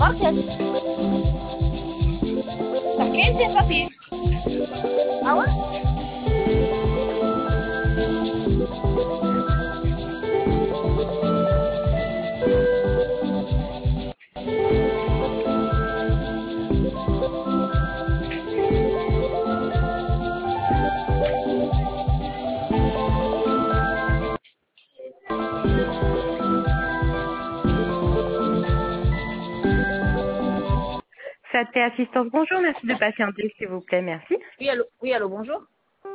Market. T'as 15 papiers. Ah ouais? Santé Assistance, bonjour, merci de patienter s'il vous plaît, merci. Oui, allô, bonjour.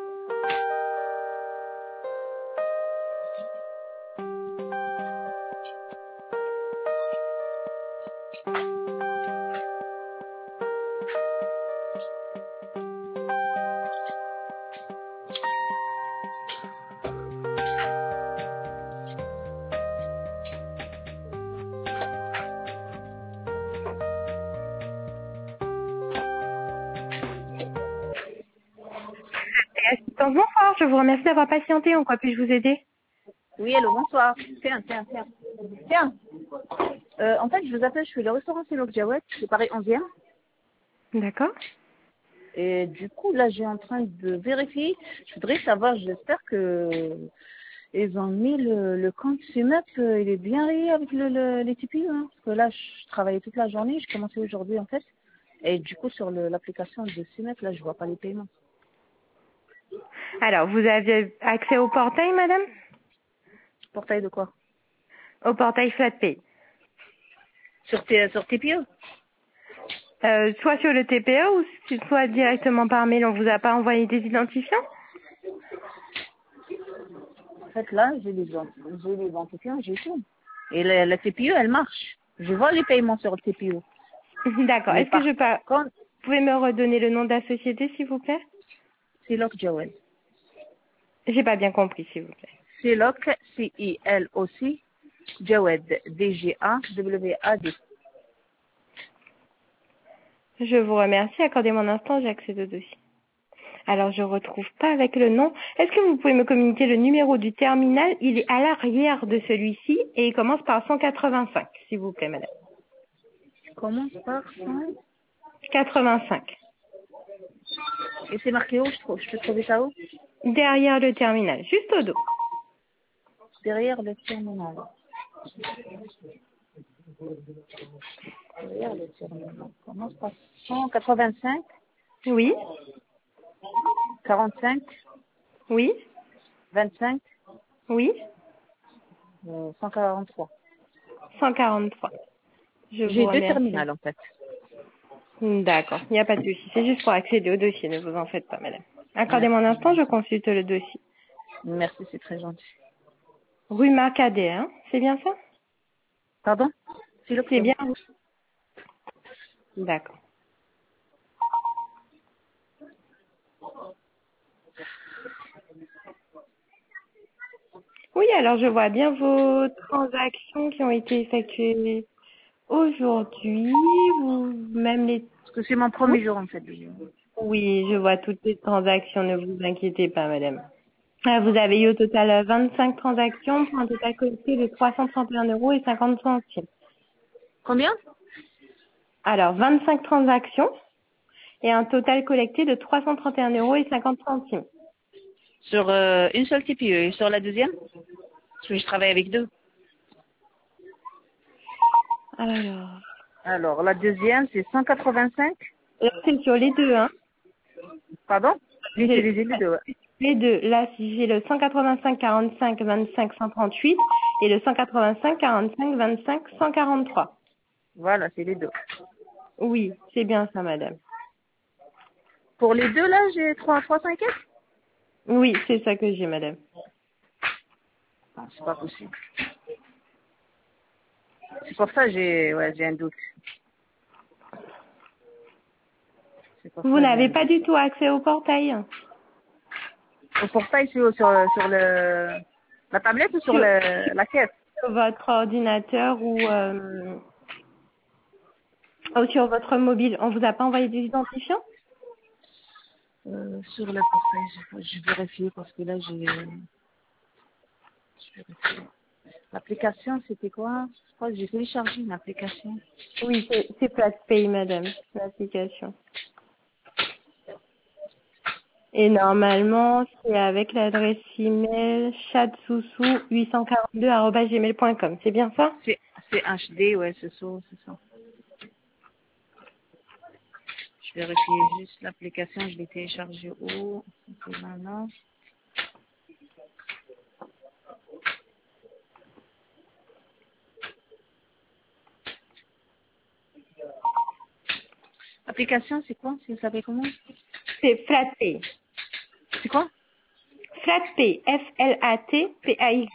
Santé Assistance, bonsoir, je vous remercie d'avoir patienté, en quoi puis-je vous aider? Oui, allô, bonsoir. Tiens. Tiens. En fait, je vous appelle, je suis le restaurant C'est Jawed, c'est Paris 11e. D'accord. Et du coup, là, j'ai en train de vérifier. Je voudrais savoir, j'espère que ils ont mis le compte SUMEP, il est bien lié avec les TPU, hein. Parce que là, je travaillais toute la journée, j'ai commencé aujourd'hui en fait. Et du coup, sur l'application de SUMEP, là, je vois pas les paiements. Alors, vous avez accès au portail, madame? Portail de quoi? Au portail FlatPay. Sur TPU? Soit sur le TPE ou soit directement par mail, on vous a pas envoyé des identifiants? En fait, là, j'ai les identifiants, j'ai tout. Et la TPU, elle marche. Je vois les paiements sur le TPU. D'accord. Mais Est-ce que par je peux... contre, Vous pouvez me redonner le nom de la société, s'il vous plaît? c'est Loc Jawed. J'ai pas bien compris, s'il vous plaît. C'est Loc, C-I-L-O-C, Jawed, D-G-A-W-A-D. Je vous remercie. Accordez-moi un instant, j'ai accès au dossier. Alors, je retrouve pas avec le nom. Est-ce que vous pouvez me communiquer le numéro du terminal? Il est à l'arrière de celui-ci et il commence par 185, s'il vous plaît, madame. Commence par 100. 85. Et c'est marqué où? Je peux trouver ça où? Derrière le terminal, juste au dos. Derrière le terminal. Derrière le terminal. Commence par 185, Oui, 45, oui, 25, oui. 143. 143. Je vous J'ai deux remercie. terminals en fait. D'accord, il n'y a pas de souci. C'est juste pour accéder au dossier, ne vous en faites pas, madame. Accordez-moi un Merci, instant, je consulte le dossier. merci, c'est très gentil. Rue Marcadet, hein? C'est bien ça? Pardon? C'est C'est l'octobre. bien. D'accord. Oui, alors je vois bien vos transactions qui ont été effectuées aujourd'hui, ou même les... Parce que c'est mon Oui, premier jour en fait. oui, je vois toutes les transactions, ne vous inquiétez pas, madame. Vous avez eu au total 25 transactions pour un total collecté de 331 € et 50 centimes. Combien? Alors, 25 transactions et un total collecté de 331 € et 50 centimes. Sur une seule TPE et sur la deuxième? Parce que je travaille avec deux. Alors, Alors, la deuxième, c'est 185. là, c'est sur les deux, hein. Pardon? J'ai J'ai utilisé les deux. Ouais. les deux. Là, si j'ai le 185 45 25 138 et le 185 45 25 143. Voilà, c'est les deux. Oui, c'est bien ça, madame. Pour les deux, là, j'ai 3 5. Oui, c'est ça que j'ai, madame. Non, c'est pas possible. C'est pour ça que j'ai un doute. C'est pour Vous ça que j'ai un n'avez pas doute. du tout accès au portail. Au portail, sur la tablette ou sur Sur, la caisse? sur votre ordinateur ou sur votre mobile. On vous a pas envoyé des identifiants? Sur le portail, je vérifie parce que là, je vérifie. L'application, c'était quoi? Je crois que j'ai téléchargé une application. Oui, c'est FlatPay, madame, l'application. Et normalement, c'est avec l'adresse email chatsousou842@gmail.com. C'est bien ça? C'est HD, ouais, c'est ça, c'est ça. Je vérifie juste l'application, je l'ai téléchargée où? C'est maintenant. L'application, c'est quoi? Ça s'appelle comment? C'est FlatPay. C'est quoi? FlatPay, FLATPAY.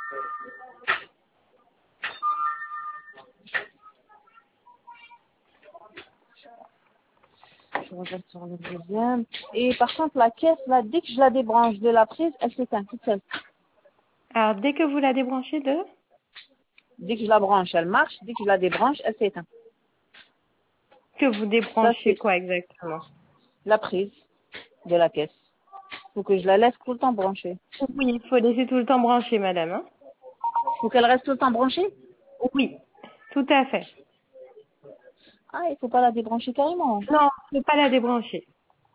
Je regarde sur le deuxième. Et par contre, la caisse, là, dès que je la débranche de la prise, elle s'éteint toute seule. Alors, dès que vous la débranchez Dès que je la branche, elle marche. Dès que je la débranche, elle s'éteint. que vous Ça, débranchez c'est quoi exactement? la prise de la caisse. Faut que je la laisse tout le temps branchée. Oui, il faut laisser tout le temps branché, madame. Hein? Faut qu'elle reste tout le temps branchée? Oui, tout à fait. Ah, il faut pas la débrancher carrément. Non, ne pas la débrancher.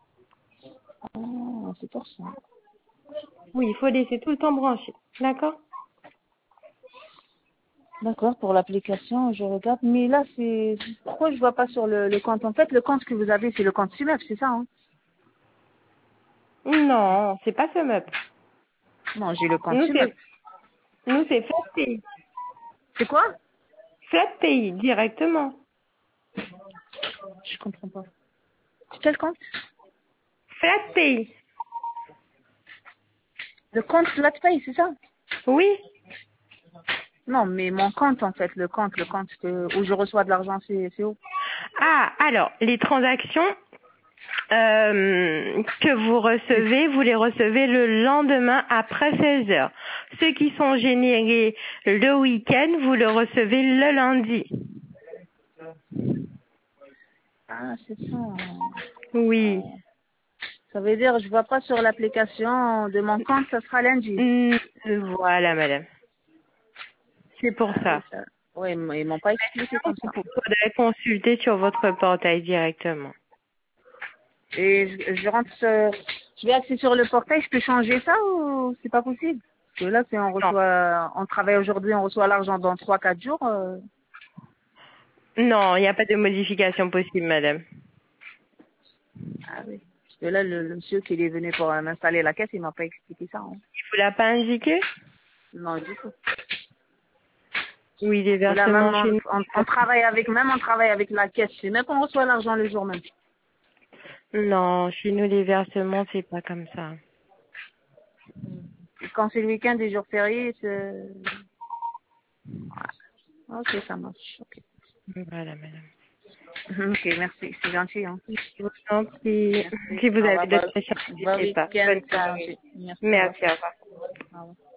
Ah, c'est pour ça. Oui, il faut laisser tout le temps branché. D'accord? D'accord, pour l'application, je regarde. Mais là, c'est... Pourquoi je vois pas sur le compte? En fait, le compte que vous avez, c'est le compte SUMEP, c'est ça, hein? Non, c'est pas ce meuble. Non, j'ai le compte Nous, SUMEP. c'est FlatPay. C'est quoi? FlatPay, directement. Je comprends pas. Quel compte? FlatPay. Le compte FlatPay, c'est ça? Oui. Non, mais mon compte, en fait, le compte où je reçois de l'argent, c'est où? Ah, alors, les transactions que vous les recevez le lendemain après 16 heures. Ceux qui sont générés le week-end, vous le recevez le lundi. Ah, c'est ça. Oui. Ça veut dire, je vois pas sur l'application de mon compte, ça sera lundi. Voilà, madame. C'est pour Ah oui, ça. ça. Oui, ils m'ont pas expliqué comme ça. Il faudrait consulter sur votre portail directement. Et je rentre, je vais accéder sur le portail, je peux changer ça ou c'est pas possible? Parce que là, si Non. on travaille aujourd'hui, on reçoit l'argent dans 3-4 jours. Non, il n'y a pas de modification possible, madame. Ah oui. Parce que là, le monsieur qui est venu pour m'installer la caisse, il m'a pas expliqué ça. Hein. Il vous l'a pas indiqué? Non, du tout. Oui, les Parce que là, même versements chez nous. on travaille avec la caisse. C'est même qu'on reçoit l'argent le jour même. Non, chez nous, les versements, c'est pas comme ça. Et quand c'est le week-end, des jours fériés, c'est... Ouais. Ok, ça marche. Ok, Voilà, madame. ok, merci. C'est gentil. Hein. Je vous en prie. Merci. Si vous Au revoir. avez Bon d'autres questions, bon n'hésitez pas. week-end, Bonne c'est soirée. gentil. Merci. Au revoir. Merci, au revoir. Au revoir.